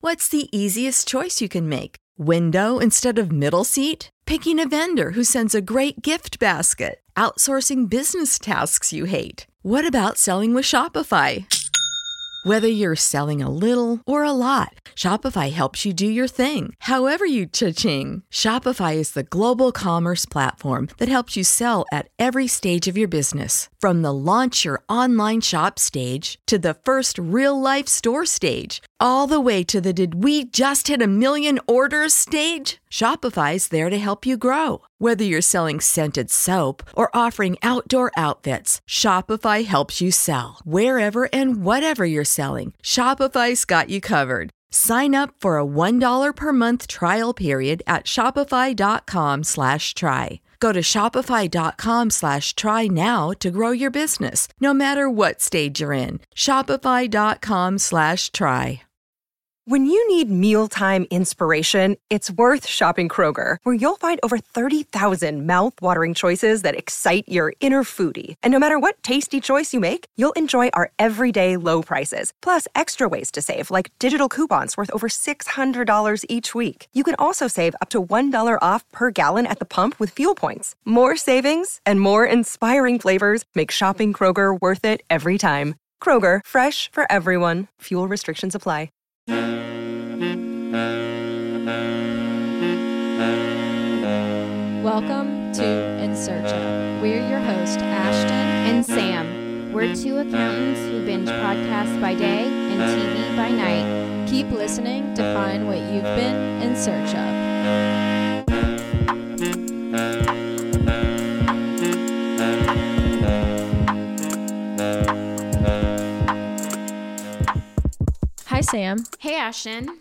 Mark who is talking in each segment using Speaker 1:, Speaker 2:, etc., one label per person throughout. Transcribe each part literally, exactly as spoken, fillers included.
Speaker 1: What's the easiest choice you can make? Window instead of middle seat? Picking a vendor who sends a great gift basket? Outsourcing business tasks you hate? What about selling with Shopify? Whether you're selling a little or a lot, Shopify helps you do your thing, however you cha-ching. Shopify is the global commerce platform that helps you sell at every stage of your business. From the launch your online shop stage to the first real-life store stage, all the way to the did we just hit a million orders stage. Shopify's there to help you grow. Whether you're selling scented soap or offering outdoor outfits, Shopify helps you sell. Wherever and whatever you're selling, Shopify's got you covered. Sign up for a one dollar per month trial period at shopify.com slash try. Go to shopify.com slash try now to grow your business, no matter what stage you're in. Shopify.com slash try.
Speaker 2: When you need mealtime inspiration, it's worth shopping Kroger, where you'll find over thirty thousand mouth-watering choices that excite your inner foodie. And no matter what tasty choice you make, you'll enjoy our everyday low prices, plus extra ways to save, like digital coupons worth over six hundred dollars each week. You can also save up to one dollar off per gallon at the pump with fuel points. More savings and more inspiring flavors make shopping Kroger worth it every time. Kroger, fresh for everyone. Fuel restrictions apply.
Speaker 3: Welcome to In Search Of. We're your hosts, Ashton
Speaker 4: and Sam. We're two accountants who binge podcasts by day and T V by night.
Speaker 3: Keep listening to find what you've been in search of. Hi, Sam.
Speaker 4: Hey, Ashton.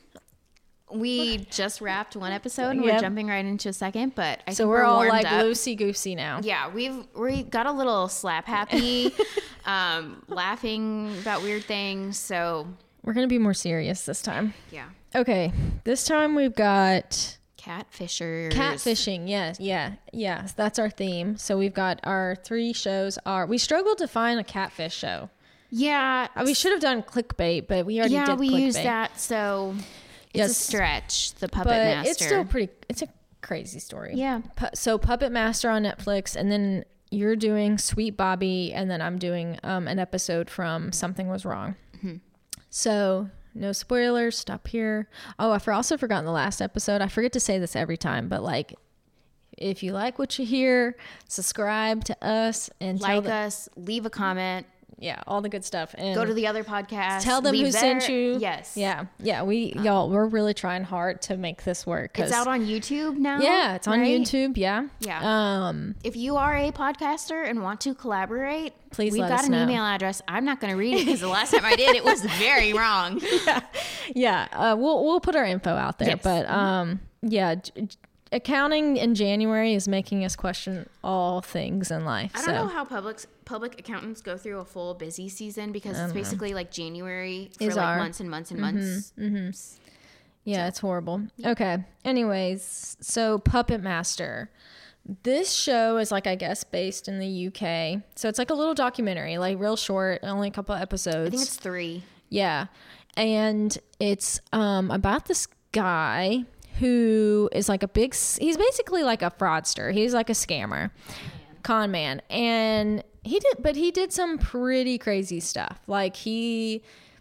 Speaker 4: We just wrapped one episode and
Speaker 3: Yep.
Speaker 4: we're jumping right into a second, but I
Speaker 3: So
Speaker 4: think
Speaker 3: we're,
Speaker 4: we're
Speaker 3: all
Speaker 4: warmed
Speaker 3: like
Speaker 4: up.
Speaker 3: loosey-goosey now.
Speaker 4: Yeah, we've we got a little slap happy, um, laughing about weird things. So
Speaker 3: We're going to be more serious this time.
Speaker 4: yeah,
Speaker 3: Okay, this time we've got
Speaker 4: catfishers.
Speaker 3: catfishing. Yes, yeah, yes, that's our theme. So we've got our three shows are, we struggled to find a catfish show.
Speaker 4: Yeah,
Speaker 3: Uh, We should have done clickbait, but we already
Speaker 4: yeah,
Speaker 3: did
Speaker 4: we
Speaker 3: clickbait.
Speaker 4: used that. So it's
Speaker 3: Yes.
Speaker 4: a stretch. The Puppet
Speaker 3: But
Speaker 4: Master.
Speaker 3: it's still pretty, it's a crazy story.
Speaker 4: Yeah.
Speaker 3: Pu- so Puppet Master on Netflix, and then you're doing Sweet Bobby, and then I'm doing um, an episode from Something Was Wrong.
Speaker 4: Mm-hmm.
Speaker 3: So no spoilers, stop here. Oh, I for also forgot in the last episode, I forget to say this every time, but like, if you like what you hear, subscribe to us and tell
Speaker 4: like
Speaker 3: the-
Speaker 4: us, leave a comment,
Speaker 3: yeah, all the good stuff. And
Speaker 4: go to the other podcast,
Speaker 3: tell them
Speaker 4: leave
Speaker 3: who
Speaker 4: their-
Speaker 3: sent you.
Speaker 4: Yes.
Speaker 3: Yeah. Yeah. We, y'all, we're really trying hard to make this work. 'Cause
Speaker 4: It's out on YouTube now.
Speaker 3: Yeah, it's on
Speaker 4: right?
Speaker 3: YouTube. Yeah.
Speaker 4: Yeah.
Speaker 3: Um,
Speaker 4: If you are a podcaster and want to collaborate,
Speaker 3: Please
Speaker 4: we've
Speaker 3: let
Speaker 4: got
Speaker 3: us
Speaker 4: an
Speaker 3: know.
Speaker 4: email address. I'm not going to read it because the last time I did, it was very wrong.
Speaker 3: yeah. Uh, we'll we'll put our info out there,
Speaker 4: Yes.
Speaker 3: but um, yeah. J- j- accounting in January is making us question all things in life.
Speaker 4: I don't
Speaker 3: so.
Speaker 4: know how public public accountants go through a full busy season because it's basically like January for
Speaker 3: Is
Speaker 4: like
Speaker 3: our-
Speaker 4: months and months and months.
Speaker 3: Yeah, it's horrible. Okay. Anyways, so Puppet Master. This show is like, I guess, based in the U K. So it's like a little documentary, like real short, only a couple episodes.
Speaker 4: I think it's three.
Speaker 3: Yeah. And it's um about this guy who is like a big, s- he's basically like a fraudster. He's like a scammer, con man. And he did, but he did some pretty crazy stuff. Like he,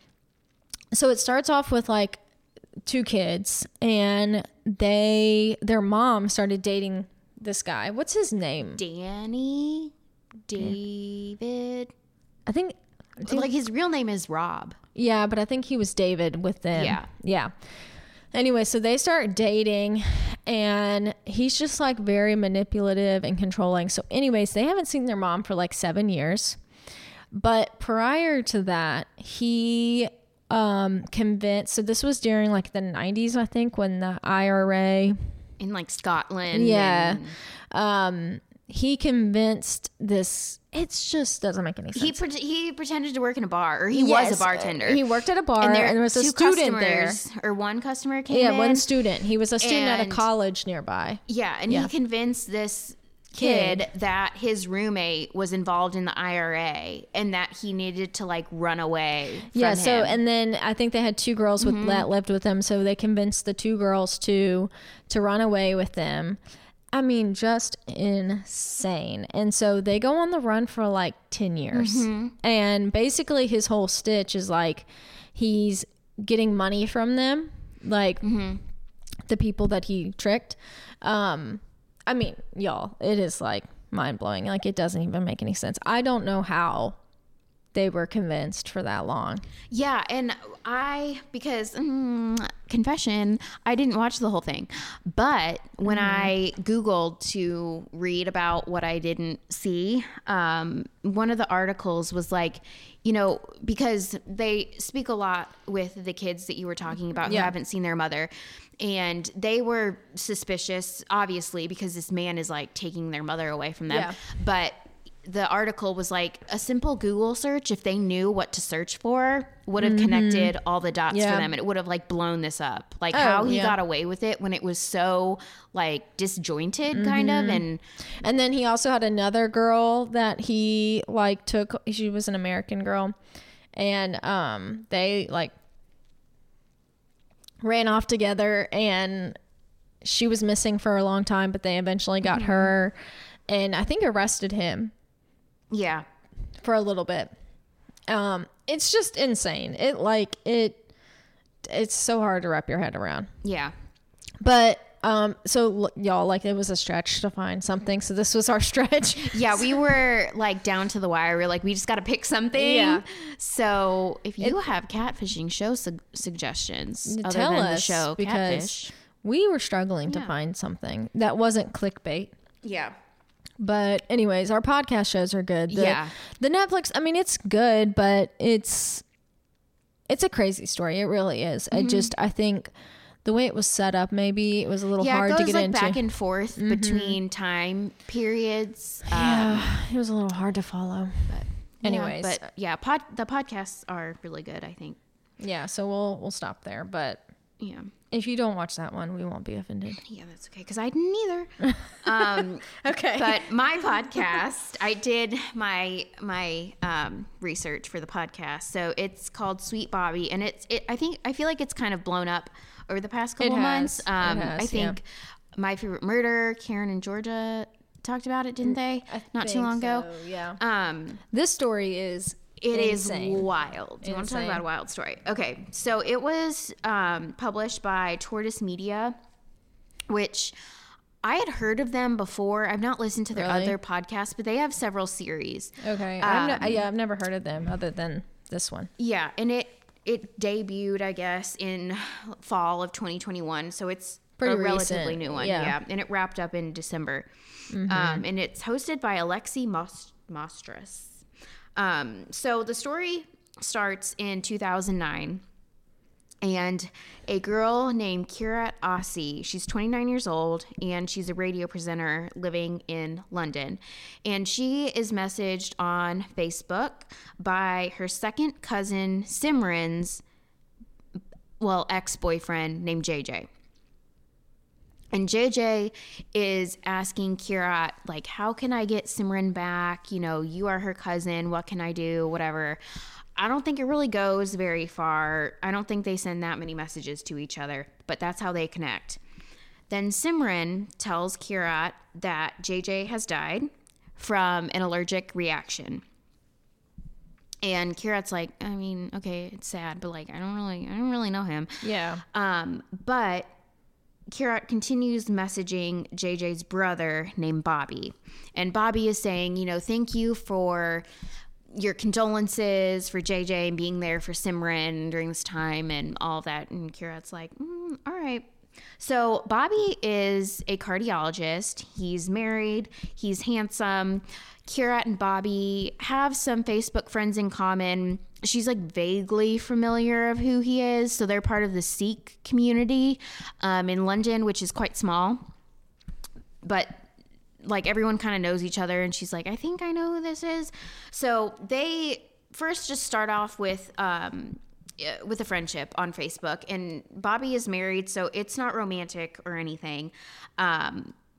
Speaker 3: so it starts off with like two kids, and they, their mom started dating this guy. What's his name?
Speaker 4: Danny, David.
Speaker 3: I think,
Speaker 4: Like his real name is Rob.
Speaker 3: yeah, but I think he was David with them.
Speaker 4: Yeah.
Speaker 3: Yeah. Anyway, so they start dating, and he's just like very manipulative and controlling. So anyways, they haven't seen their mom for like seven years. But prior to that, he um, convinced, so this was during like the nineties, I think, when the I R A.
Speaker 4: In like Scotland.
Speaker 3: Yeah.
Speaker 4: and
Speaker 3: Um, he convinced this, it just doesn't make any sense.
Speaker 4: He pre- he pretended to work in a bar, or he
Speaker 3: Yes,
Speaker 4: was a bartender.
Speaker 3: He worked at a bar, and,
Speaker 4: there,
Speaker 3: there was a
Speaker 4: two
Speaker 3: student there.
Speaker 4: customers, or one customer came
Speaker 3: Yeah,
Speaker 4: in.
Speaker 3: one student. He was a student at a
Speaker 4: and-
Speaker 3: college nearby.
Speaker 4: Yeah, and
Speaker 3: Yeah.
Speaker 4: he convinced this kid,
Speaker 3: Kid.
Speaker 4: that his roommate was involved in the I R A and that he needed to like run away from
Speaker 3: Yeah, so
Speaker 4: him.
Speaker 3: and then I think they had two girls with that lived with them, so they convinced the two girls to to run away with them. I mean, just insane. And so they go on the run for like ten years. And basically his whole stitch is like he's getting money from them, like the people that he tricked. Um I mean, y'all, it is like mind blowing. Like it doesn't even make any sense. I don't know how they were convinced for that long.
Speaker 4: Yeah, and I, because, mm, confession, I didn't watch the whole thing. But when I Googled to read about what I didn't see, um, one of the articles was like, you know, because they speak a lot with the kids that you were talking about who
Speaker 3: Yeah.
Speaker 4: haven't seen their mother. And they were suspicious, obviously, because this man is like taking their mother away from them.
Speaker 3: Yeah.
Speaker 4: But the article was like a simple Google search, if they knew what to search for, would have connected all the dots
Speaker 3: Yeah.
Speaker 4: for them, and it would have like blown this up. Like
Speaker 3: Oh,
Speaker 4: how he
Speaker 3: yeah.
Speaker 4: got away with it when it was so like disjointed kind of. And
Speaker 3: And then he also had another girl that he like took, she was an American girl, and um they like ran off together, and she was missing for a long time, but they eventually got her and I think arrested him
Speaker 4: yeah,
Speaker 3: for a little bit. Um it's just insane. It like it it's so hard to wrap your head around.
Speaker 4: yeah.
Speaker 3: But um so l- y'all, like it was a stretch to find something, so this was our stretch.
Speaker 4: Yeah, we were like down to the wire. We are like, we just got to pick something.
Speaker 3: Yeah.
Speaker 4: So if you have catfishing show su- suggestions, other
Speaker 3: Tell
Speaker 4: than
Speaker 3: us,
Speaker 4: the show
Speaker 3: because
Speaker 4: Catfish,
Speaker 3: we were struggling to
Speaker 4: Yeah.
Speaker 3: find something that wasn't clickbait.
Speaker 4: yeah,
Speaker 3: But anyways, our podcast shows are good. The,
Speaker 4: Yeah.
Speaker 3: The Netflix, I mean, it's good, but it's it's a crazy story. It really is. I just I think the way it was set up, maybe it was a little
Speaker 4: yeah.
Speaker 3: hard
Speaker 4: It
Speaker 3: to
Speaker 4: goes
Speaker 3: get
Speaker 4: like
Speaker 3: into.
Speaker 4: back and forth between time periods. Um,
Speaker 3: yeah, it was a little hard to follow. But anyways,
Speaker 4: yeah, but yeah, pod, the podcasts are really good, I think.
Speaker 3: yeah, so we'll we'll stop there. But
Speaker 4: Yeah.
Speaker 3: if you don't watch that one, we won't be offended.
Speaker 4: Yeah, that's okay, because I didn't either. Um,
Speaker 3: Okay.
Speaker 4: but my podcast, I did my my um, research for the podcast, so it's called Sweet Bobby, and it's it. I think I feel like it's kind of blown up over the past couple
Speaker 3: It has.
Speaker 4: months.
Speaker 3: It
Speaker 4: Um,
Speaker 3: has,
Speaker 4: I think My Favorite Murder, Karen and Georgia talked about it, didn't they? Not too
Speaker 3: think
Speaker 4: long ago.
Speaker 3: so, yeah.
Speaker 4: Um,
Speaker 3: This story is
Speaker 4: It is
Speaker 3: insane.
Speaker 4: wild. Do you want to talk
Speaker 3: Insane.
Speaker 4: about a wild story? Okay, so it was um, published by Tortoise Media, which I had heard of them before. I've not listened to their
Speaker 3: Really?
Speaker 4: other podcasts, but they have several series.
Speaker 3: Okay. I've
Speaker 4: Um,
Speaker 3: no, yeah, I've never heard of them other than this one.
Speaker 4: Yeah, and it it debuted, I guess, in fall of twenty twenty-one, so it's
Speaker 3: Pretty
Speaker 4: a relatively
Speaker 3: recent,
Speaker 4: new one.
Speaker 3: yeah.
Speaker 4: Yeah, and it wrapped up in December. Um, and it's hosted by Alexi Most- Mostras. Um, so the story starts in two thousand nine. And a girl named Kirat Ossie, she's twenty-nine years old, and she's a radio presenter living in London. And she is messaged on Facebook by her second cousin Simran's, well, ex-boyfriend named J J. And J J is asking Kirat, like, how can I get Simran back? You know, you are her cousin. What can I do? Whatever. I don't think it really goes very far. I don't think they send that many messages to each other, but that's how they connect. Then Simran tells Kirat that J J has died from an allergic reaction. And Kirat's like, I mean, okay, it's sad, but like, I don't really, I don't really know him.
Speaker 3: Yeah.
Speaker 4: Um, but Kirat continues messaging J J's brother named Bobby. And Bobby is saying, you know, thank you for your condolences for J J and being there for Simran during this time and all that. And Kirat's like, mm, all right. So Bobby is a cardiologist. He's married. He's handsome. Kirat and Bobby have some Facebook friends in common. She's like vaguely familiar of who he is. So they're part of the Sikh community um, in London, which is quite small. But like everyone kind of knows each other, and she's like, I think I know who this is. So they first just start off with um, with a friendship on Facebook, and Bobby is married, so it's not romantic or anything. Um,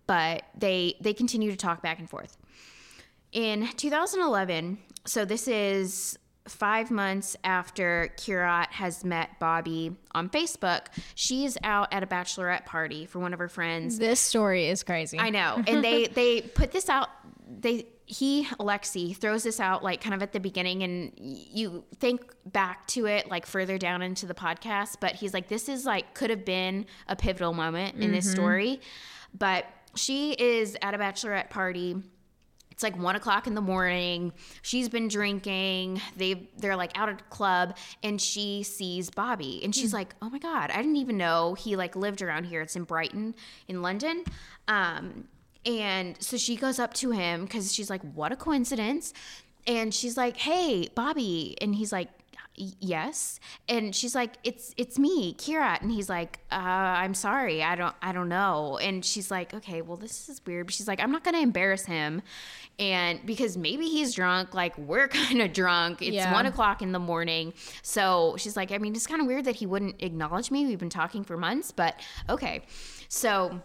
Speaker 4: but they they continue to talk back and forth. In two thousand eleven, so this is five months after Kirat has met Bobby on Facebook, she's out at a bachelorette party for one of her friends.
Speaker 3: This story is crazy.
Speaker 4: I know. And they, they put this out, they, he, Alexi, throws this out like kind of at the beginning, and you think back to it like further down into the podcast, but he's like, this is like, could have been a pivotal moment in mm-hmm. this story. But she is at a bachelorette party. It's like one o'clock in the morning. She's been drinking. They they're like out at a club, and she sees Bobby, and she's mm. like, "Oh my God, I didn't even know he like lived around here." It's in Brighton, in London. Um, and so she goes up to him because she's like, "What a coincidence!" And she's like, "Hey, Bobby," and he's like, yes. And she's like, it's it's me, Kirat. And he's like, uh, I'm sorry, I don't I don't know. And she's like, okay, well, this is weird. But she's like, I'm not gonna embarrass him, and because maybe he's drunk, like we're kind of drunk. It's yeah. one o'clock in the morning. So she's like, I mean, it's kind of weird that he wouldn't acknowledge me. We've been talking for months, but okay. So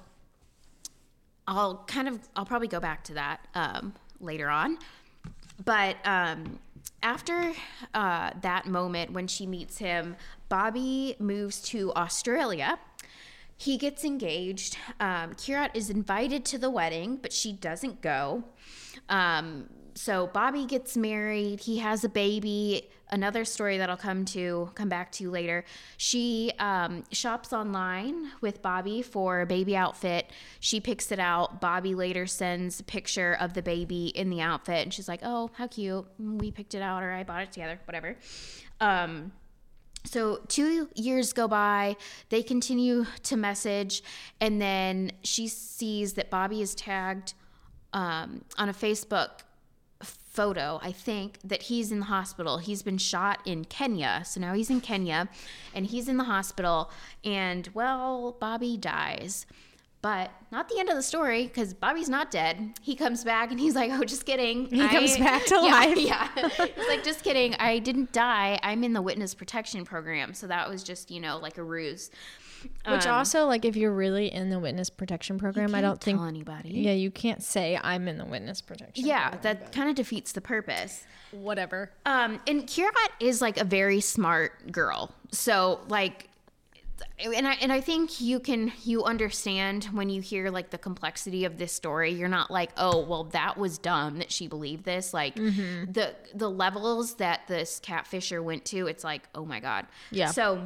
Speaker 4: I'll kind of I'll probably go back to that um, later on. But um after uh, that moment when she meets him, Bobby moves to Australia. He gets engaged. Um, Kirat is invited to the wedding, but she doesn't go. Um, so Bobby gets married. He has a baby. Another story that I'll come to, come back to later. She um, shops online with Bobby for a baby outfit. She picks it out. Bobby later sends a picture of the baby in the outfit, and she's like, "Oh, how cute! We picked it out, or I bought it together, whatever." Um, so two years go by. They continue to message, and then she sees that Bobby is tagged um, on a Facebook photo, I think, that he's in the hospital. He's been shot in Kenya. So now he's in Kenya, and he's in the hospital, and well, Bobby dies. But not the end of the story, because Bobby's not dead. He comes back and he's like, oh, just kidding.
Speaker 3: He
Speaker 4: I,
Speaker 3: comes back to
Speaker 4: yeah,
Speaker 3: life.
Speaker 4: Yeah. He's like, just kidding. I didn't die. I'm in the witness protection program. So that was just, you know, like a ruse.
Speaker 3: Which
Speaker 4: um,
Speaker 3: also, like, if you're really in the witness protection program, I don't
Speaker 4: tell
Speaker 3: think
Speaker 4: anybody.
Speaker 3: Yeah, you can't say I'm in the witness protection.
Speaker 4: Yeah,
Speaker 3: program,
Speaker 4: that kind of defeats the purpose.
Speaker 3: Whatever.
Speaker 4: Um, and Kirat is like a very smart girl. So like, and I and I think you can you understand when you hear like the complexity of this story. You're not like, oh, well, that was dumb that she believed this. Like mm-hmm. the the levels that this catfisher went to, it's like, oh my God.
Speaker 3: Yeah.
Speaker 4: So,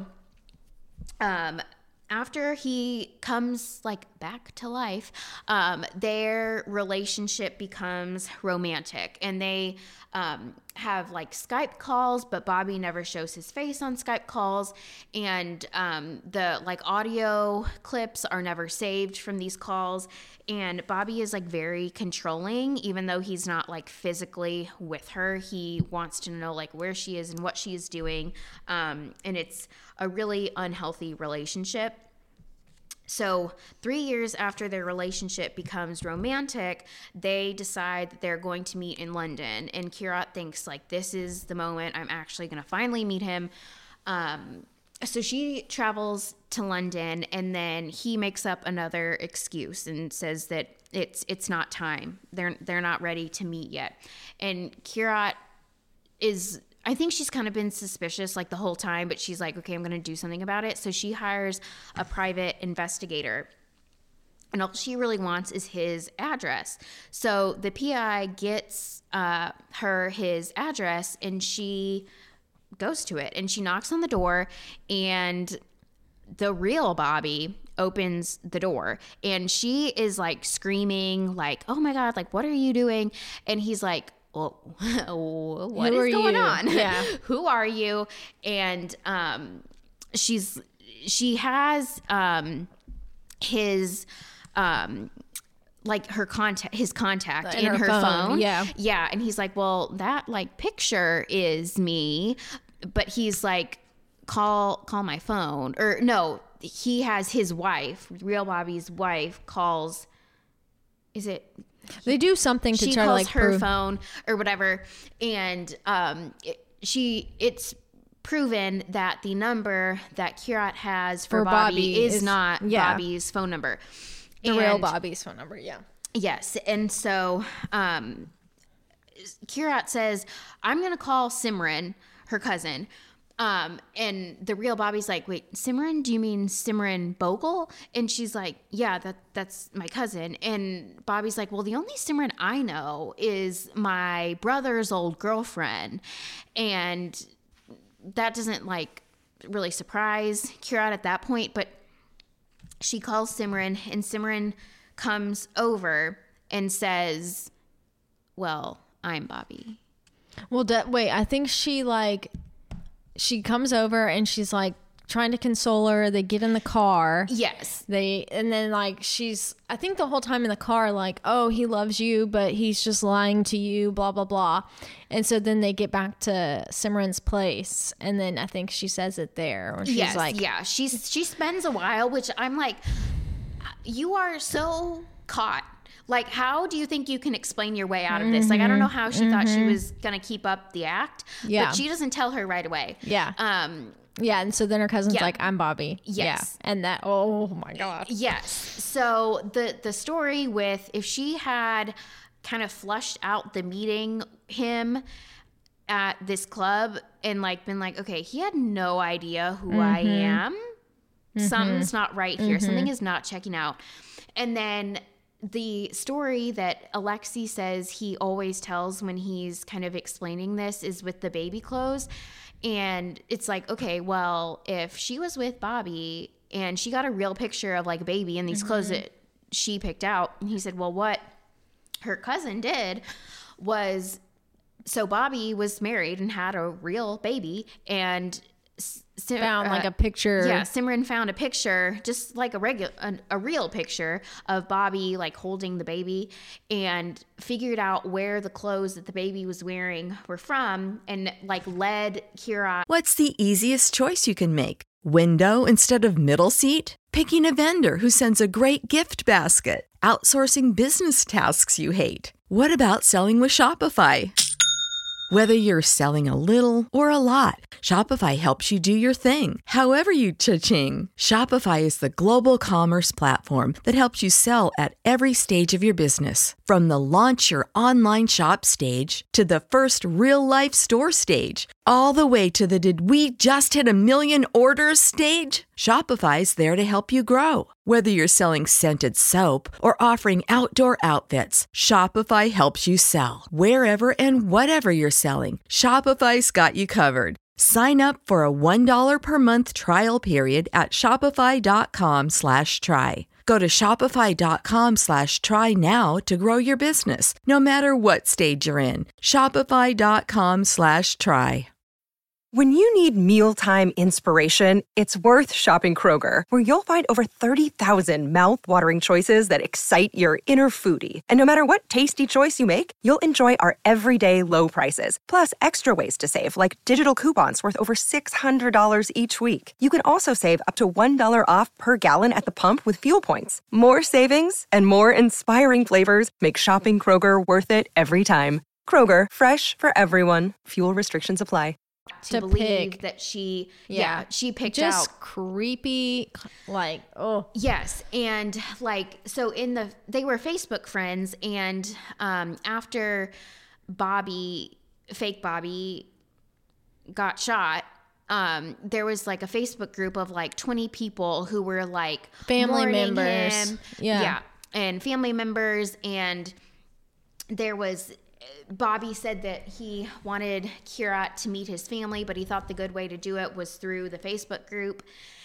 Speaker 4: um. After he comes like back to life, um, their relationship becomes romantic, and they um, have like Skype calls, but Bobby never shows his face on Skype calls, and um, the like audio clips are never saved from these calls. And Bobby is like very controlling, even though he's not like physically with her. He wants to know like where she is and what she is doing, um, and it's a really unhealthy relationship. So three years after their relationship becomes romantic, they decide that they're going to meet in London. And Kirat thinks like, this is the moment I'm actually going to finally meet him. Um, so she travels to London, and then he makes up another excuse and says that it's it's not time. They're they're not ready to meet yet. And Kirat is, I think she's kind of been suspicious like the whole time, but she's like, okay, I'm going to do something about it. So she hires a private investigator, and all she really wants is his address. So the P I gets uh, her his address, and she goes to it, and she knocks on the door, and the real Bobby opens the door, and she is like screaming like, oh my God, like, what are you doing? And he's like, well, what
Speaker 3: Who
Speaker 4: is going
Speaker 3: you?
Speaker 4: on?
Speaker 3: Yeah.
Speaker 4: Who are you? And um, she's she has um, his um, like her contact, his contact in,
Speaker 3: in her,
Speaker 4: her
Speaker 3: phone.
Speaker 4: phone.
Speaker 3: Yeah,
Speaker 4: yeah. And he's like, well, that like picture is me, but he's like, call call my phone, or no, he has his wife, real Bobby's wife, calls. Is it?
Speaker 3: They do something to
Speaker 4: she
Speaker 3: try to
Speaker 4: calls
Speaker 3: like
Speaker 4: her
Speaker 3: prove-
Speaker 4: phone or whatever, and um, it, she it's proven that the number that Kirat has for,
Speaker 3: For
Speaker 4: Bobby,
Speaker 3: Bobby
Speaker 4: is,
Speaker 3: is-
Speaker 4: not
Speaker 3: yeah.
Speaker 4: Bobby's phone number.
Speaker 3: The real
Speaker 4: And-
Speaker 3: Bobby's phone number, yeah.
Speaker 4: Yes. And so um, Kirat says, I'm going to call Simran, her cousin. Um, and the real Bobby's like, wait, Simran, do you mean Simran Bogle? And she's like, yeah, that that's my cousin. And Bobby's like, well, the only Simran I know is my brother's old girlfriend. And that doesn't like really surprise Kirat at that point, but she calls Simran, and Simran comes over and says, well, I'm Bobby.
Speaker 3: Well, de- wait, I think she like, she comes over and she's like trying to console her. They get in the car.
Speaker 4: Yes.
Speaker 3: They, and then like, she's, I think the whole time in the car, like, oh, he loves you, but he's just lying to you, blah, blah, blah. And so then they get back to Simran's place. And then I think she says it there. Or she's
Speaker 4: Yes,
Speaker 3: like,
Speaker 4: yeah. She's she spends a while, which I'm like, you are so caught. Like, how do you think you can explain your way out of this? Like, I don't know how she thought she was gonna keep up the act.
Speaker 3: Yeah.
Speaker 4: But she doesn't tell her right away.
Speaker 3: yeah.
Speaker 4: Um.
Speaker 3: Yeah. And so then her cousin's
Speaker 4: Yeah.
Speaker 3: like, I'm Bobby.
Speaker 4: Yes.
Speaker 3: Yeah. And that, oh my God.
Speaker 4: Yes. So the the story with if she had kind of flushed out the meeting him at this club and like been like, okay, he had no idea who I am. Mm-hmm. Something's not right here. Mm-hmm. Something is not checking out. And then the story that Alexei says he always tells when he's kind of explaining this is with the baby clothes. And it's like, okay, well, if she was with Bobby and she got a real picture of like a baby in these mm-hmm. clothes that she picked out, and he said, well, what her cousin did was, so Bobby was married and had a real baby, and Sim-
Speaker 3: found like
Speaker 4: uh,
Speaker 3: a picture.
Speaker 4: Yeah, Simran found a picture, just like a regular, a, a real picture of Bobby like holding the baby, and figured out where the clothes that the baby was wearing were from, and like led Kirat.
Speaker 1: What's the easiest choice you can make? Window instead of middle seat? Picking a vendor who sends a great gift basket? Outsourcing business tasks you hate? What about selling with Shopify? Whether you're selling a little or a lot, Shopify helps you do your thing, however you cha-ching. Shopify is the global commerce platform that helps you sell at every stage of your business. From the launch your online shop stage to the first real-life store stage, all the way to the did we just hit a million orders stage. Shopify's there to help you grow. Whether you're selling scented soap or offering outdoor outfits, Shopify helps you sell. Wherever and whatever you're selling, Shopify's got you covered. Sign up for a one dollar per month trial period at shopify.com slash try. Go to shopify.com slash try now to grow your business, no matter what stage you're in. Shopify.com slash try.
Speaker 2: When you need mealtime inspiration, it's worth shopping Kroger, where you'll find over thirty thousand mouth-watering choices that excite your inner foodie. And no matter what tasty choice you make, you'll enjoy our everyday low prices, plus extra ways to save, like digital coupons worth over six hundred dollars each week. You can also save up to one dollar off per gallon at the pump with fuel points. More savings and more inspiring flavors make shopping Kroger worth it every time. Kroger, fresh for everyone. Fuel restrictions apply.
Speaker 4: To,
Speaker 3: To
Speaker 4: believe
Speaker 3: pick.
Speaker 4: that she, yeah,
Speaker 3: Yeah.
Speaker 4: she picked
Speaker 3: Just
Speaker 4: out.
Speaker 3: creepy, like, oh.
Speaker 4: Yes, and like so in the they were Facebook friends, and um, after Bobby, fake Bobby, got shot, um, there was like a Facebook group of like twenty people who were like
Speaker 3: Family
Speaker 4: mourning
Speaker 3: members.
Speaker 4: him.
Speaker 3: Yeah.
Speaker 4: yeah, and family members, and there was. Bobby said that he wanted Kirat to meet his family, but he thought the good way to do it was through the Facebook group.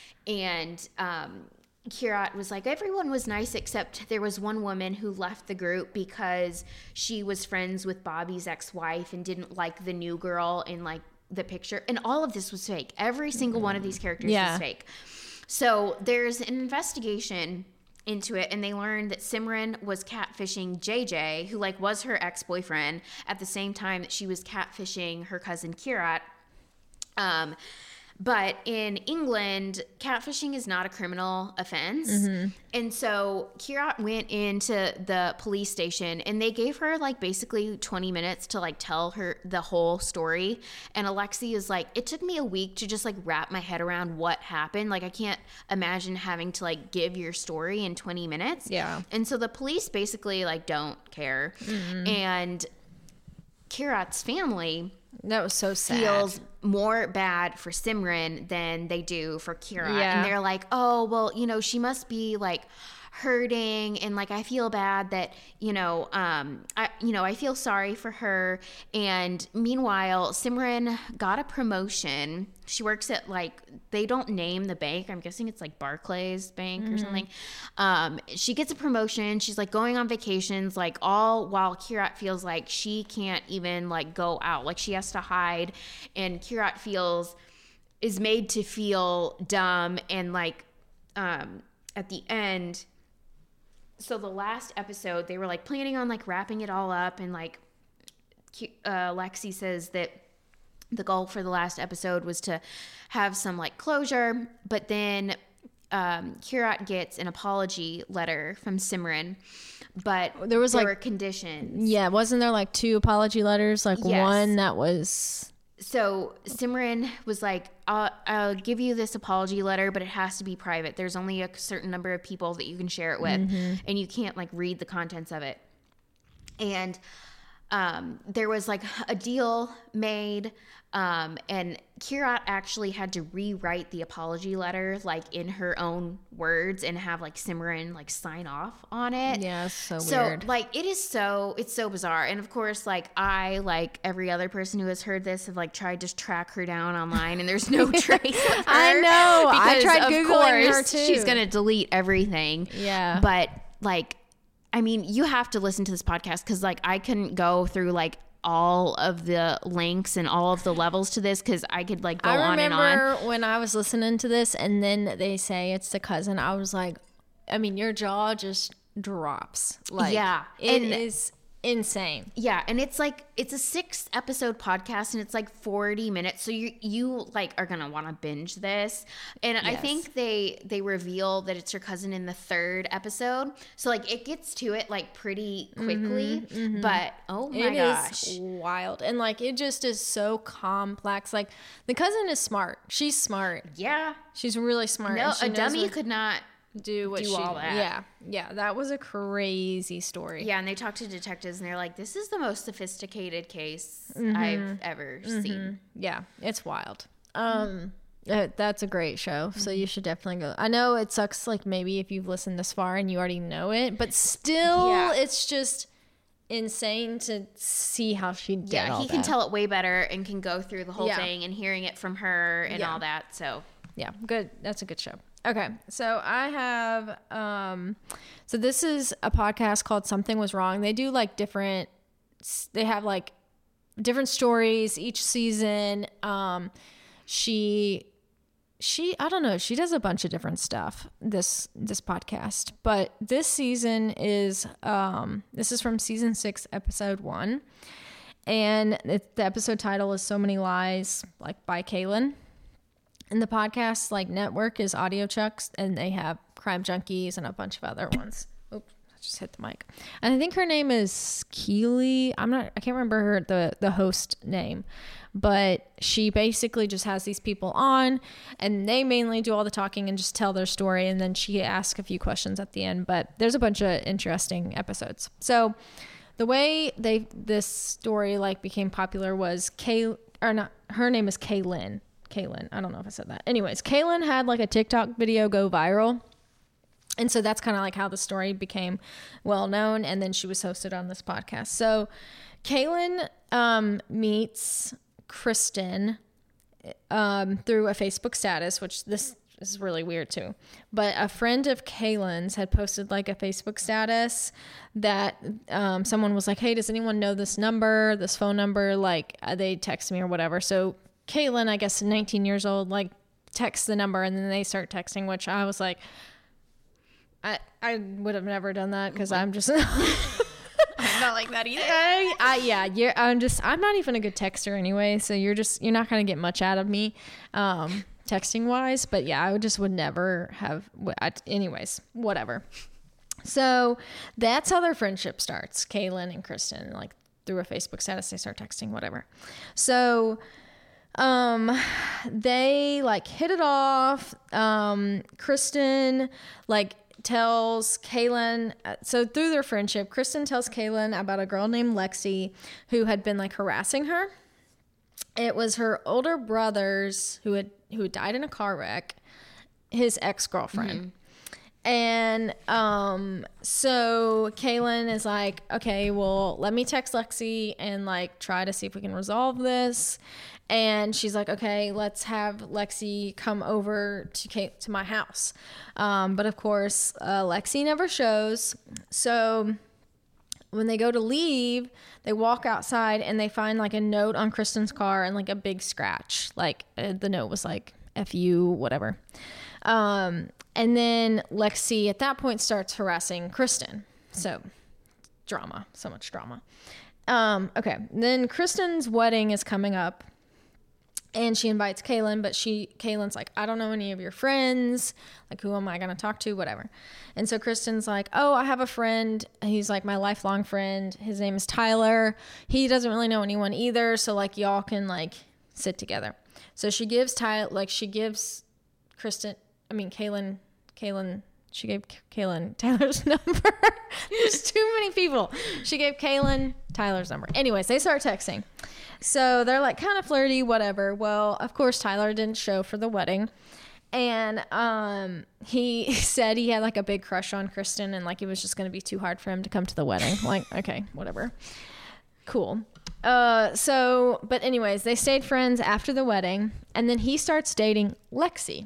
Speaker 4: And um, Kirat was like, everyone was nice except there was one woman who left the group because she was friends with Bobby's ex-wife and didn't like the new girl in like the picture. And all of this was fake. Every single one of these characters
Speaker 3: Yeah.
Speaker 4: was fake. So there's an investigation into it, and they learned that Simran was catfishing J J, who like was her ex-boyfriend, at the same time that she was catfishing her cousin Kirat. Um, But in England, catfishing is not a criminal offense. Mm-hmm. And so Kirat went into the police station and they gave her like basically twenty minutes to like tell her the whole story. And Alexi is like, it took me a week to just like wrap my head around what happened. Like I can't imagine having to like give your story in twenty minutes.
Speaker 3: Yeah.
Speaker 4: And so the police basically like don't care. Mm-hmm. And Kirat's family...
Speaker 3: That was so sad.
Speaker 4: Feels more bad for Simran than they do for Kirat.
Speaker 3: Yeah.
Speaker 4: And they're like, oh, well, you know, she must be like hurting. And like, I feel bad that, you know, um, I, you know, I feel sorry for her. And meanwhile, Simran got a promotion. She works at like, they don't name the bank. I'm guessing it's like Barclays Bank mm-hmm. or something. Um, she gets a promotion. She's like going on vacations, like all while Kirat feels like she can't even like go out. Like she has to hide. And Kirat feels, is made to feel dumb. And like um, at the end, so the last episode, they were like planning on like wrapping it all up. And like uh, Lexi says that the goal for the last episode was to have some like closure, but then um, Kirat gets an apology letter from Simran, but
Speaker 3: there was
Speaker 4: there
Speaker 3: like
Speaker 4: were conditions.
Speaker 3: Yeah, wasn't there like two apology letters? Like
Speaker 4: yes.
Speaker 3: one that was.
Speaker 4: So Simran was like, I'll, I'll give you this apology letter, but it has to be private. There's only a certain number of people that you can share it with, mm-hmm. and you can't like read the contents of it. And um, there was like a deal made. Um, and Kirat actually had to rewrite the apology letter like in her own words and have like Simran like sign off on it.
Speaker 3: Yeah, so,
Speaker 4: so
Speaker 3: weird.
Speaker 4: So like it is so it's so bizarre. And of course, like I like every other person who has heard this have like tried to track her down online, and there's no trace of her.
Speaker 3: I know. I tried
Speaker 4: of
Speaker 3: Googling
Speaker 4: course,
Speaker 3: her too.
Speaker 4: She's gonna delete everything.
Speaker 3: Yeah.
Speaker 4: But like, I mean, you have to listen to this podcast because like I couldn't go through like all of the links and all of the levels to this because I could like go
Speaker 3: I
Speaker 4: on and on.
Speaker 3: I remember when I was listening to this and then they say it's the cousin, I was like, I mean, your jaw just drops. Like,
Speaker 4: yeah,
Speaker 3: it
Speaker 4: and,
Speaker 3: is insane.
Speaker 4: Yeah, and it's like it's a six episode podcast and it's like forty minutes, so you you like are gonna want to binge this. And yes. I think they they reveal that it's her cousin in the third episode, so like it gets to it like pretty quickly. Mm-hmm, mm-hmm. But oh my
Speaker 3: it
Speaker 4: gosh,
Speaker 3: is wild. And like it just is so complex. Like the cousin is smart. She's smart.
Speaker 4: Yeah,
Speaker 3: she's really smart.
Speaker 4: No, a dummy
Speaker 3: what-
Speaker 4: could not
Speaker 3: do what
Speaker 4: do
Speaker 3: she,
Speaker 4: all that.
Speaker 3: Yeah, yeah, that was a crazy story.
Speaker 4: Yeah, and they talked to detectives, and they're like, "This is the most sophisticated case mm-hmm. I've ever mm-hmm. seen."
Speaker 3: Yeah, it's wild. Um, uh, that's a great show, mm-hmm. so you should definitely go. I know it sucks, like maybe if you've listened this far and you already know it, but still, yeah. it's just insane to see how she did.
Speaker 4: Yeah,
Speaker 3: all
Speaker 4: he
Speaker 3: that.
Speaker 4: can tell it way better and can go through the whole
Speaker 3: yeah.
Speaker 4: thing and hearing it from her and
Speaker 3: yeah.
Speaker 4: all that. So
Speaker 3: yeah, good. That's a good show. Okay, so I have, um, so this is a podcast called Something Was Wrong. They do like different, they have like different stories each season. Um, she, she, I don't know, she does a bunch of different stuff, this, this podcast, but this season is, um, this is from season six, episode one. And it, the episode title is So Many Lies, like by Kaylin. And the podcast like network is Audio Chucks, and they have Crime Junkies and a bunch of other ones. Oops, I just hit the mic. And I think her name is Keely. I'm not, I can't remember her, the, the host name, but she basically just has these people on and they mainly do all the talking and just tell their story. And then she asks a few questions at the end, but there's a bunch of interesting episodes. So the way they, this story like became popular was Kay, or not, her name is Kaylin. Kaylin. I don't know if I said that. Anyways, Kaylin had like a TikTok video go viral. And so that's kind of like how the story became well known. And then she was hosted on this podcast. So Kaylin um, meets Kristen um, through a Facebook status, which this is really weird too. But a friend of Kaylin's had posted like a Facebook status that um, someone was like, hey, does anyone know this number, this phone number? Like uh, they text me or whatever. So Kaylin, I guess nineteen years old, like texts the number and then they start texting, which I was like, I I would have never done that because I'm just
Speaker 4: I'm not like that either.
Speaker 3: I, I, yeah, you're, I'm just I'm not even a good texter anyway, so you're just you're not gonna get much out of me. Um, texting wise, but yeah, I would just would never have, I, anyways, whatever. So that's how their friendship starts. Kaylin and Kristen, like through a Facebook status, they start texting, whatever. So, um, they like hit it off. Um, Kristen like tells Kaylin, so through their friendship, Kristen tells Kaylin about a girl named Lexi who had been like harassing her. It was her older brothers who had who had died in a car wreck, his ex-girlfriend. Mm-hmm. And um, so Kaylin is like, okay, well, let me text Lexi and like try to see if we can resolve this. And she's like, okay, let's have Lexi come over to Kate, to my house. Um, but of course, uh, Lexi never shows. So when they go to leave, they walk outside and they find like a note on Kristen's car and like a big scratch. Like uh, the note was like, F you, whatever. Um, and then Lexi at that point starts harassing Kristen. So drama, so much drama. Um, okay. Then Kristen's wedding is coming up and she invites Kaylin, but she, Kaylin's like, I don't know any of your friends. Like, who am I going to talk to? Whatever. And so Kristen's like, oh, I have a friend. He's like my lifelong friend. His name is Tyler. He doesn't really know anyone either. So like y'all can like sit together. So she gives Tyler, like she gives Kristen, I mean, Kaylin, Kaylin, she gave Kaylin Tyler's number. There's too many people. She gave Kaylin Tyler's number. Anyways, they start texting. So they're like kind of flirty, whatever. Well, of course, Tyler didn't show for the wedding. And um, he said he had like a big crush on Kristen and like it was just going to be too hard for him to come to the wedding. Like, okay, whatever. Cool. Uh, so, but anyways, they stayed friends after the wedding. And then he starts dating Lexi.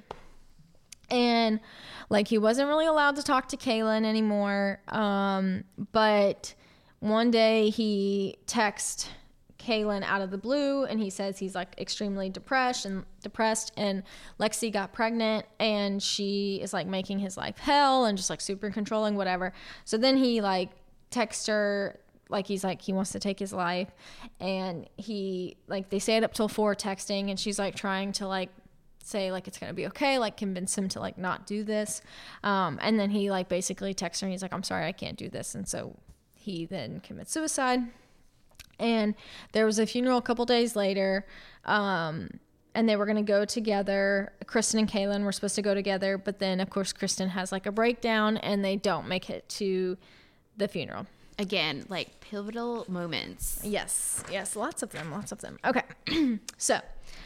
Speaker 3: And like he wasn't really allowed to talk to Kaylin anymore. Um, but one day he texts Kaylin out of the blue and he says he's like extremely depressed and depressed and Lexi got pregnant and she is like making his life hell and just like super controlling, whatever. So then he like texts her like he's like he wants to take his life and he like they stayed up till four texting and she's like trying to like say like it's gonna be okay, like convince him to like not do this. Um, and then he like basically texts her and he's like, I'm sorry, I can't do this. And so he then commits suicide. And there was a funeral a couple days later, um, and they were going to go together. Kristen and Kaylin were supposed to go together, but then, of course, Kristen has like a breakdown, and they don't make it to the funeral.
Speaker 4: Again, like pivotal moments.
Speaker 3: Yes, yes, lots of them, lots of them. Okay, so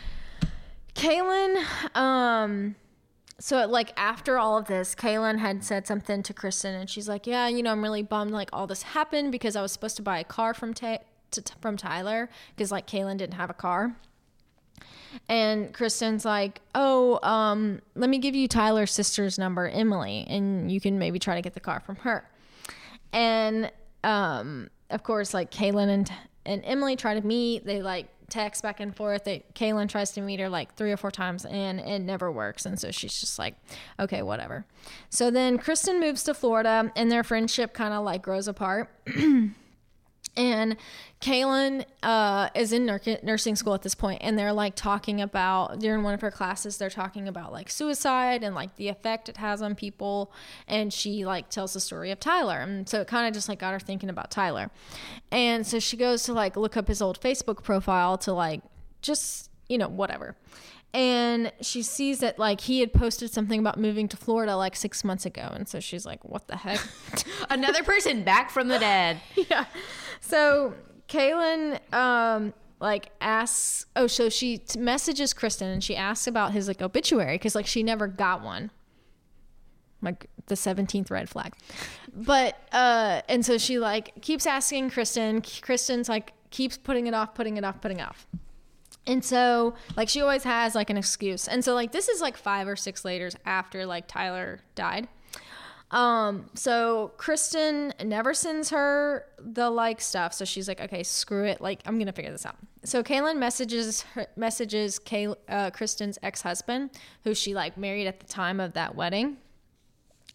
Speaker 3: Kaylin, um... So, like, after all of this, Kaylin had said something to Kristen, and she's like, yeah, you know, I'm really bummed, like, all this happened because I was supposed to buy a car from Ta- to, from Tyler because, like, Kaylin didn't have a car. And Kristen's like, oh, um, let me give you Tyler's sister's number, Emily, and you can maybe try to get the car from her. And, um, of course, like, Kaylin and, and Emily try to meet. They, like, text back and forth. That Kaylin tries to meet her like three or four times and it never works. And so she's just like, okay, whatever. So then Kristen moves to Florida and their friendship kind of like grows apart. And Kaylin uh, is in nur- nursing school at this point, and they're like talking about, during one of her classes, they're talking about like suicide and like the effect it has on people. And she like tells the story of Tyler. And so it kind of just like got her thinking about Tyler. And so she goes to like look up his old Facebook profile to like just, you know, whatever. And she sees that like he had posted something about moving to Florida like six months ago. And so she's like, what the heck?
Speaker 4: Another person back from the dead.
Speaker 3: Yeah. So Kaylin, um, like asks, oh, so she t- messages Kristen and she asks about his like obituary. Cause like she never got one. Like the seventeenth red flag. But, uh, and so she like keeps asking Kristen, Kristen's like keeps putting it off, putting it off, putting it off. And so, like, she always has, like, an excuse. And so, like, this is, like, five or six later after, like, Tyler died. Um, so Kristen never sends her the, like, stuff. So she's like, okay, screw it. Like, I'm going to figure this out. So Kaylin messages her, messages Kay, uh, Kristen's ex-husband, who she, like, married at the time of that wedding.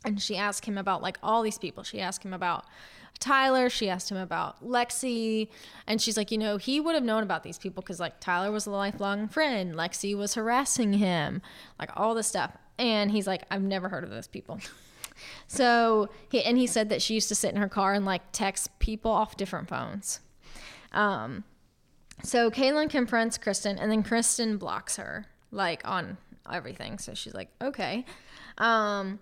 Speaker 3: And she asked him about like all these people. She asked him about Tyler. She asked him about Lexi. And she's like, you know, he would have known about these people because like Tyler was a lifelong friend. Lexi was harassing him, like all this stuff. And he's like, I've never heard of those people. So, he, and he said that she used to sit in her car and like text people off different phones. Um, so Kaylin confronts Kristen, and then Kristen blocks her like on everything. So she's like, okay. Um,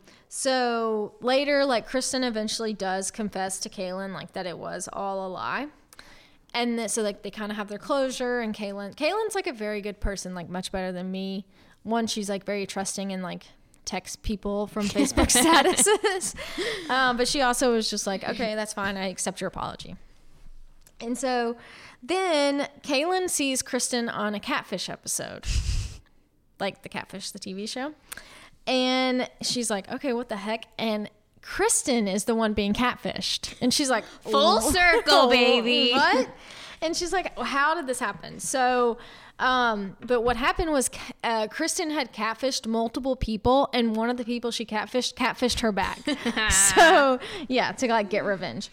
Speaker 3: so later, like Kristen eventually does confess to Kaylin like that it was all a lie. And that, so like they kind of have their closure, and Kaylin, Kaylin's like a very good person, like much better than me. One, she's like very trusting and like text people from Facebook statuses. Um, but she also was just like, okay, that's fine. I accept your apology. And so then Kaylin sees Kristen on a Catfish episode, like the Catfish, the T V show. And she's like, okay, what the heck? And Kristen is the one being catfished. And she's like,
Speaker 4: full circle, baby.
Speaker 3: What? And she's like, well, how did this happen? So, um, but what happened was uh, Kristen had catfished multiple people, and one of the people she catfished, catfished her back. So, yeah, to like get revenge.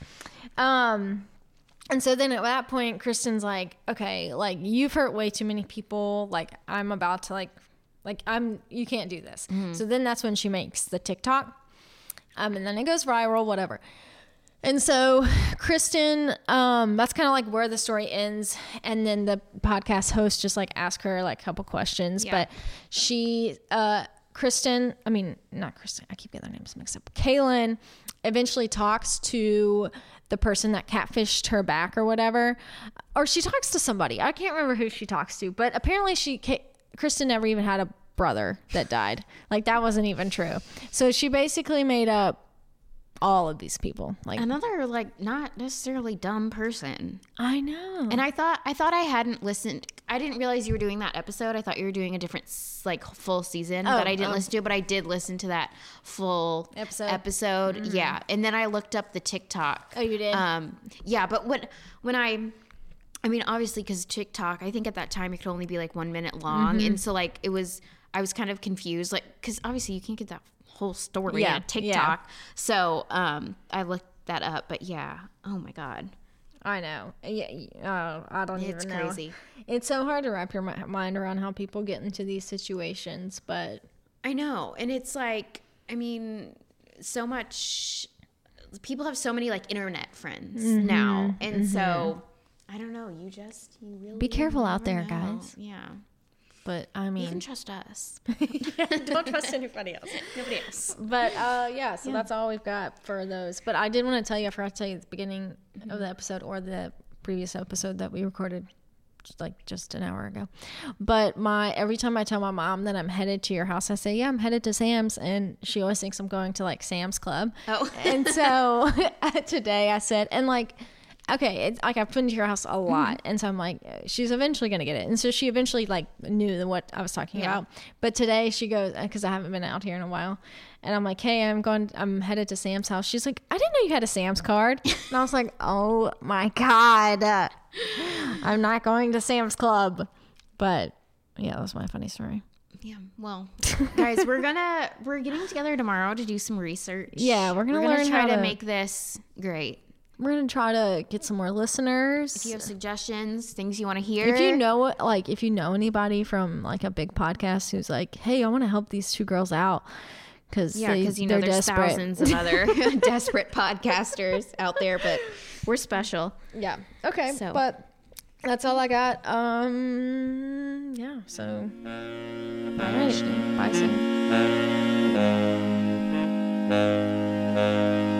Speaker 3: Um, and so then at that point, Kristen's like, okay, like you've hurt way too many people. Like I'm about to like, like I'm, you can't do this. Mm-hmm. So then that's when she makes the TikTok. Um, and then it goes viral, whatever. And so Kristen, um, that's kind of like where the story ends. And then the podcast host just like ask her like a couple questions, yeah. But she, uh, Kristen, I mean, not Kristen, I keep getting their names mixed up. Kaylin eventually talks to the person that catfished her back or whatever, or she talks to somebody. I can't remember who she talks to, but apparently she, Kristen never even had a brother that died. Like that wasn't even true. So she basically made up all of these people, like
Speaker 4: another like not necessarily dumb person.
Speaker 3: I know.
Speaker 4: And I thought I thought I hadn't listened. I didn't realize you were doing that episode. I thought you were doing a different like full season oh, that I didn't oh. listen to, but I did listen to that full
Speaker 3: episode.
Speaker 4: Episode, mm-hmm. Yeah. And then I looked up the TikTok.
Speaker 3: Oh, you did?
Speaker 4: Um, yeah. But when when I, I mean, obviously, because TikTok, I think at that time it could only be like one minute long, mm-hmm. and so like it was. I was kind of confused, like because obviously you can't get that whole story
Speaker 3: yeah,
Speaker 4: on TikTok.
Speaker 3: Yeah.
Speaker 4: So um, I looked that up, but yeah, oh my god,
Speaker 3: I know. Yeah, uh, I don't
Speaker 4: it's
Speaker 3: even know.
Speaker 4: It's crazy.
Speaker 3: It's so hard to wrap your mind around how people get into these situations, but
Speaker 4: I know, and it's like, I mean, so much. People have so many like internet friends mm-hmm, now, and mm-hmm. so I don't know. You just you really
Speaker 3: be careful out there,
Speaker 4: know.
Speaker 3: guys.
Speaker 4: Yeah.
Speaker 3: But I mean,
Speaker 4: you can trust us.
Speaker 3: Yeah, don't trust anybody else.
Speaker 4: Nobody else.
Speaker 3: But uh, yeah, so
Speaker 4: yeah.
Speaker 3: that's all we've got for those. But I did want to tell you, I forgot to tell you at the beginning mm-hmm. of the episode or the previous episode that we recorded just like just an hour ago. But my every time I tell my mom that I'm headed to your house, I say, yeah, I'm headed to Sam's. And she always thinks I'm going to like Sam's Club. Oh. And so today I said, and like, okay, it's like I've been to your house a lot, and so I'm like, she's eventually gonna get it, and so she eventually like knew what I was talking yeah. about. But today she goes, because I haven't been out here in a while, and I'm like, hey, I'm going, I'm headed to Sam's house. She's like, I didn't know you had a Sam's card, and I was like, oh my god, I'm not going to Sam's Club. But yeah, that was my funny story.
Speaker 4: Yeah, well, guys, we're gonna we're getting together tomorrow to do some research.
Speaker 3: Yeah, we're gonna,
Speaker 4: we're
Speaker 3: learn
Speaker 4: gonna try
Speaker 3: how
Speaker 4: to,
Speaker 3: to
Speaker 4: make this great.
Speaker 3: We're going to try to get some more listeners.
Speaker 4: If you have suggestions, things you want to hear.
Speaker 3: If you know, like, if you know anybody from, like, a big podcast who's like, hey, I want to help these two girls out. Cause
Speaker 4: yeah, because, you know, there's desperate. thousands of other desperate podcasters out there, but we're special.
Speaker 3: Yeah. Okay. So. But that's all I got. Um. Yeah. So. All right. Bye soon.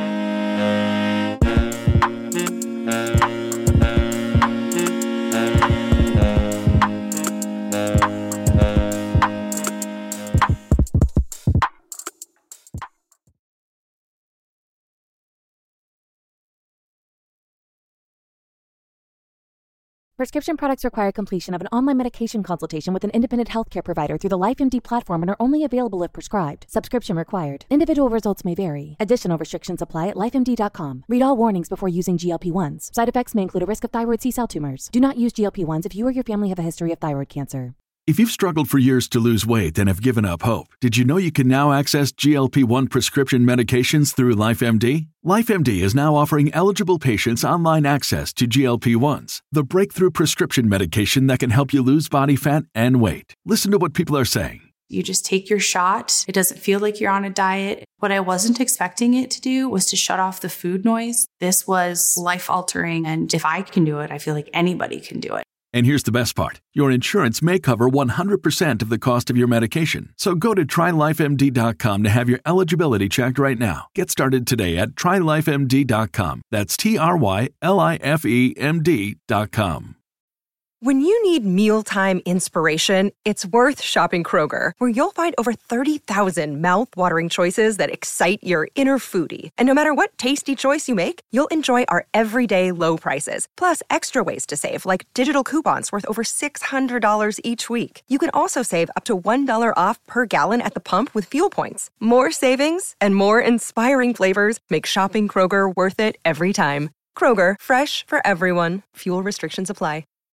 Speaker 5: Prescription products require completion of an online medication consultation with an independent healthcare provider through the LifeMD platform and are only available if prescribed. Subscription required. Individual results may vary. Additional restrictions apply at life M D dot com. Read all warnings before using G L P one s. Side effects may include a risk of thyroid C-cell tumors. Do not use G L P one s if you or your family have a history of thyroid cancer.
Speaker 6: If you've struggled for years to lose weight and have given up hope, did you know you can now access G L P one prescription medications through LifeMD? LifeMD is now offering eligible patients online access to G L P ones, the breakthrough prescription medication that can help you lose body fat and weight. Listen to what people are saying.
Speaker 7: You just take your shot. It doesn't feel like you're on a diet. What I wasn't expecting it to do was to shut off the food noise. This was life-altering, and if I can do it, I feel like anybody can do it.
Speaker 6: And here's the best part. Your insurance may cover one hundred percent of the cost of your medication. So go to try life M D dot com to have your eligibility checked right now. Get started today at try life M D dot com. That's T R Y L I F E M D dot com.
Speaker 2: When you need mealtime inspiration, it's worth shopping Kroger, where you'll find over thirty thousand mouth-watering choices that excite your inner foodie. And no matter what tasty choice you make, you'll enjoy our everyday low prices, plus extra ways to save, like digital coupons worth over six hundred dollars each week. You can also save up to one dollar off per gallon at the pump with fuel points. More savings and more inspiring flavors make shopping Kroger worth it every time. Kroger, fresh for everyone. Fuel restrictions apply.